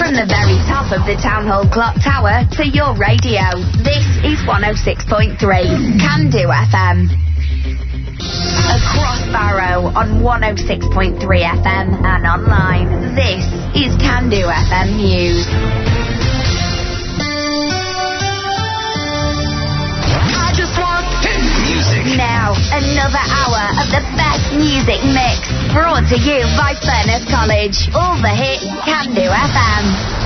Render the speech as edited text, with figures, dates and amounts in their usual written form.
From the very top of the Town Hall Clock Tower to your radio, this is 106.3 Can Do FM. Across Barrow on 106.3 FM and online, this is Can Do FM News. I just want music. Now, another hour of the best music mix, brought to you by Furness College. All the hits, Can Do FM.